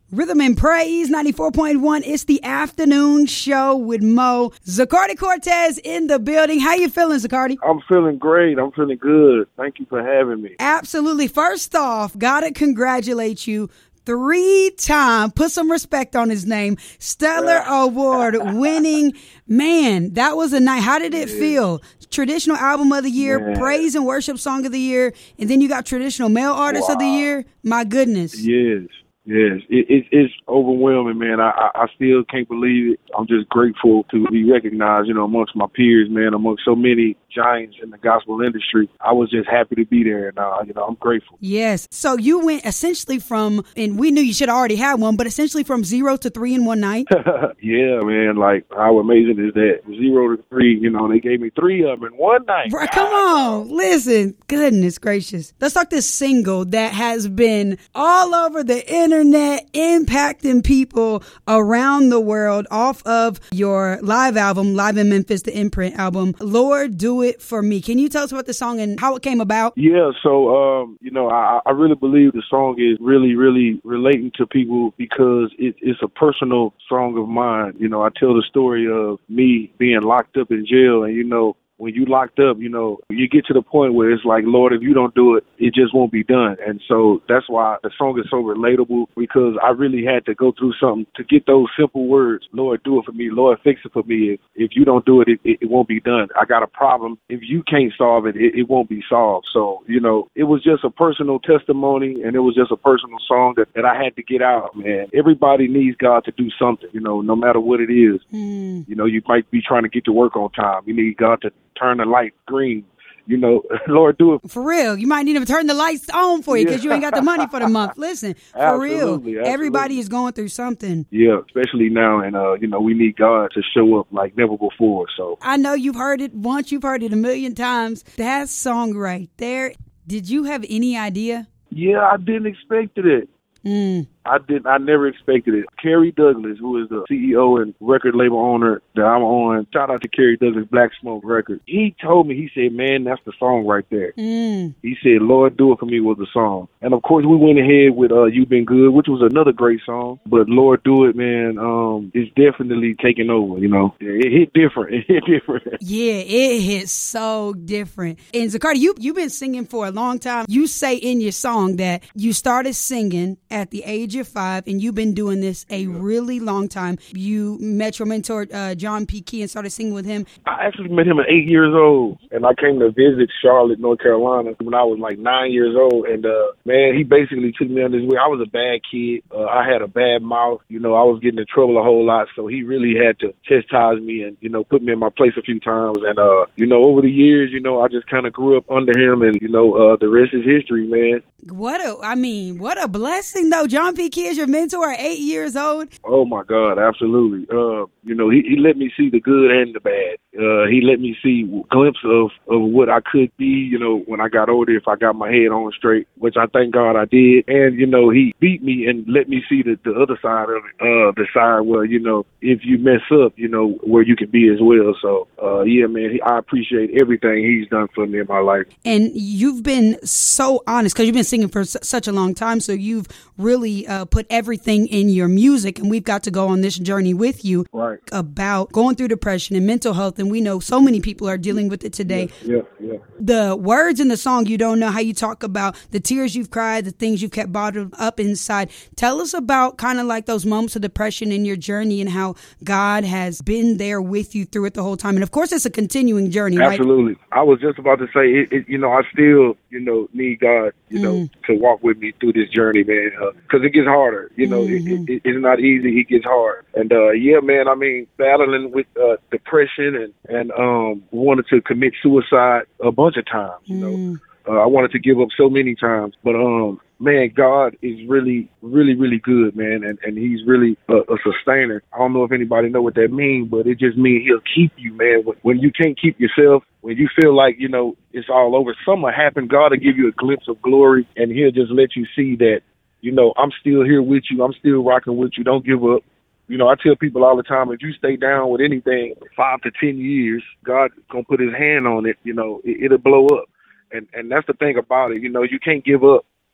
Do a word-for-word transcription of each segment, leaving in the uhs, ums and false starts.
Rhythm and Praise ninety-four point one. It's the afternoon show with Mo. Zacardi Cortez in the building. How you feeling, Zacardi? I'm feeling great. I'm feeling good. Thank you for having me. Absolutely. First off, gotta congratulate you. Three-time, put some respect on his name, Stellar Award winning. Man, that was a night. How did it yeah. feel? Traditional Album of the Year, Man. Praise and Worship Song of the Year, and then you got Traditional Male Artist wow. of the Year. My goodness. Yes. Yes, it, it, it's overwhelming, man. I, I, I still can't believe it. I'm just grateful to be recognized, you know, amongst my peers, man, amongst so many giants in the gospel industry. I was just happy to be there, and, uh, you know, I'm grateful. Yes. So you went essentially from, and we knew you should have already had one, but essentially from zero to three in one night? Yeah, man. Like, how amazing is that? Zero to three, you know, they gave me three of them in one night. Right, come on. Listen. Goodness gracious. Let's talk this single that has been all over the internet. Internet impacting people around the world off of your live album, Live in Memphis, the Imprint album, Lord, Do It For Me. Can you tell us about the song and how it came about? Yeah, so, um, you know, I, I really believe the song is really, really relating to people because it, it's a personal song of mine. You know, I tell the story of me being locked up in jail and, you know, when you locked up, you know, you get to the point where it's like, Lord, if you don't do it, it just won't be done. And so that's why the song is so relatable because I really had to go through something to get those simple words. Lord, do it for me. Lord, fix it for me. If, if you don't do it, it, it, it won't be done. I got a problem. If you can't solve it, it, it won't be solved. So, you know, it was just a personal testimony and it was just a personal song that, that I had to get out, man. Everybody needs God to do something, you know, no matter what it is. Mm. You know, you might be trying to get to work on time. You need God to turn the light green, you know, Lord, do it. For real. You might need to turn the lights on for you because yeah. you ain't got the money for the month. Listen, for absolutely, real. Absolutely. Everybody is going through something. Yeah, especially now. And, uh, you know, we need God to show up like never before. So I know you've heard it once. You've heard it a million times. That song right there. Did you have any idea? Yeah, I didn't expect it. Mm. I didn't. I never expected it. Kerry Douglas, who is the C E O and record label owner that I'm on, shout out to Kerry Douglas, Black Smoke Records. He told me, he said, man, that's the song right there. Mm. He said, Lord, Do It For Me was the song. And of course, we went ahead with uh, You've Been Good, which was another great song. But Lord, Do It, man, um, it's definitely taking over, you know. It hit different. It hit different. Yeah, it hit so different. And Zacardi, you, you've been singing for a long time. You say in your song that you started singing at the age of five, and you've been doing this a really long time. You met your mentor, uh, John P. Key, and started singing with him. I actually met him at eight years old, and I came to visit Charlotte, North Carolina, when I was like nine years old. And, uh, man, he basically took me under his wing. I was a bad kid. Uh, I had a bad mouth. You know, I was getting in trouble a whole lot, so he really had to chastise me and, you know, put me in my place a few times. And, uh, you know, over the years, you know, I just kind of grew up under him, and, you know, uh, the rest is history, man. What a, I mean, what a blessing, though. John P. Key is your mentor at eight years old. Oh, my God, absolutely. Uh, you know, he, he let me see the good and the bad. Uh, he let me see a glimpse of, of what I could be, you know, when I got older, if I got my head on straight, which I thank God I did. And, you know, he beat me and let me see the, the other side of it, uh, the side where, you know, if you mess up, you know, where you can be as well. So, uh, yeah, man, he, I appreciate everything he's done for me in my life. And you've been so honest because you've been singing for s- such a long time. So you've really uh, put everything in your music, and we've got to go on this journey with you right. about going through depression and mental health. And we know so many people are dealing with it today. Yeah, yeah, yeah. The words in the song, you don't know how you talk about the tears you've cried, the things you've kept bottled up inside. Tell us about kind of like those moments of depression in your journey and how God has been there with you through it the whole time. And of course, it's a continuing journey, right? Absolutely. I was just about to say, it, it, you know, I still, you know, need God, you mm. know, to walk with me through this journey, man, because uh, it gets harder. You know, mm-hmm. it, it, it's not easy. It gets hard. And, uh, yeah, man, I mean, battling with uh, depression and, and um, wanted to commit suicide a bunch of times, you mm. know. Uh, I wanted to give up so many times, but, um, man, God is really, really, really good, man, and, and he's really a, a sustainer. I don't know if anybody know what that means, but it just means he'll keep you, man. When, when you can't keep yourself, when you feel like, you know, it's all over, something will happen, God will give you a glimpse of glory, and he'll just let you see that, you know, I'm still here with you. I'm still rocking with you. Don't give up. You know, I tell people all the time, if you stay down with anything five to ten years, God's going to put his hand on it, you know, it, it'll blow up. And and that's the thing about it. You know, you can't give up.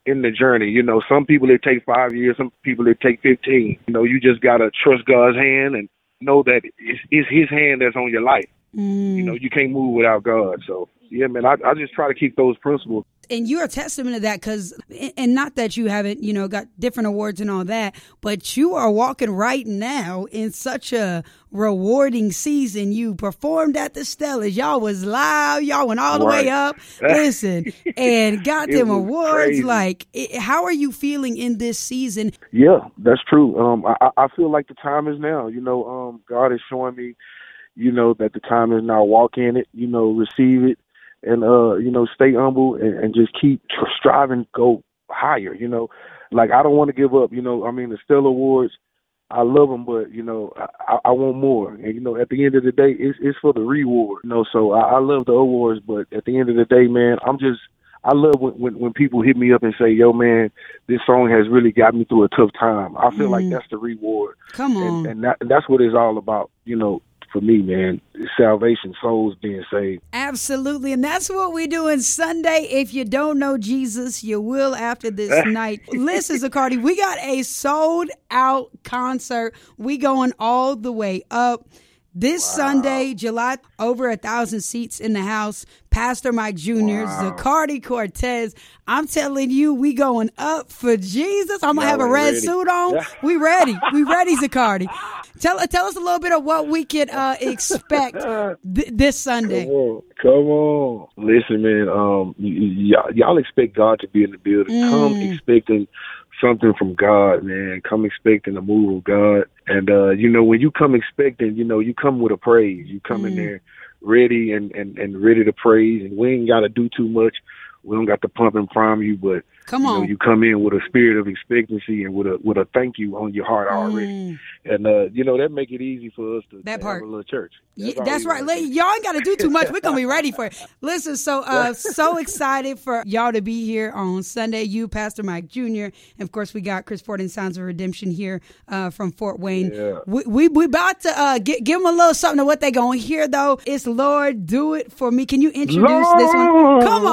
in the journey. You know, some people it take five years, some people it take fifteen. You know, you just gotta trust God's hand and know that it's, it's His hand that's on your life. Mm. You know, you can't move without God. So yeah, man, I, I just try to keep those principles. And you're a testament to that, because, and not that you haven't, you know, got different awards and all that, but you are walking right now in such a rewarding season. You performed at the Stellars. Y'all was live. Y'all went all the Right. way up. Listen, and got It them was awards. crazy. Like, it, how are you feeling in this season? Yeah, that's true. Um, I, I feel like the time is now. You know, um, God is showing me, you know, that the time is now. Walk in it, you know, receive it, and, uh, you know, stay humble and, and just keep tr- striving, go higher, you know. Like, I don't want to give up, you know. I mean, the Stellar Awards, I love them, but, you know, I, I want more. And, you know, at the end of the day, it's, it's for the reward, you know. So I, I love the awards, but at the end of the day, man, I'm just, I love when, when, when people hit me up and say, yo, man, this song has really got me through a tough time. I feel Mm. like that's the reward. Come on. And, and that, that's what it's all about, you know. For me, man, salvation, souls being saved. Absolutely. And that's what we do on Sunday. If you don't know Jesus, you will after this night. Listen, Zacardi, we got a sold out concert. We going all the way up. This Wow. Sunday, July, over a thousand seats in the house. Pastor Mike Junior, Wow. Zacardi Cortez. I'm telling you, we going up for Jesus. I'm going to Y'all have a ain't red ready. suit on. We ready. We ready, Zacardi. Tell, tell us a little bit of what we can uh, expect th- this Sunday. Come on, come on. Listen, man. Um, y- y- y'all, y'all expect God to be in the building. Mm. Come expecting something from God, man. Come expecting a move of God. And uh, you know, when you come expecting, you know, you come with a praise. You come in Mm. there ready and, and, and ready to praise. And we ain't got to do too much. We don't got to pump and prime you, but Come you know, on. you come in with a spirit of expectancy and with a with a thank you on your heart already. Mm. And, uh, you know, that make it easy for us to, That to part. have a little church. Yeah, all that's we right. wanna Lady, do. y'all ain't got to do too much. We're going to be ready for it. Listen, so uh, so excited for y'all to be here on Sunday. You, Pastor Mike Junior And, of course, we got Chris Ford and Sounds of Redemption here uh, from Fort Wayne. Yeah. We, we we about to uh, get, give them a little something of what they going to hear, though. It's Lord, Do It For Me. Can you introduce this one? Come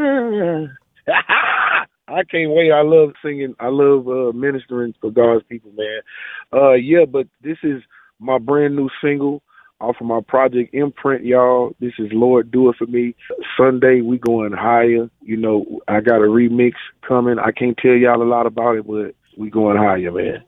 on. I can't wait. I love singing. I love uh, ministering for God's people, man. Uh, yeah, but this is my brand new single off of my project Imprint, y'all. This is Lord, Do It For Me. Sunday, we going higher. You know, I got a remix coming. I can't tell y'all a lot about it, but we going higher, man.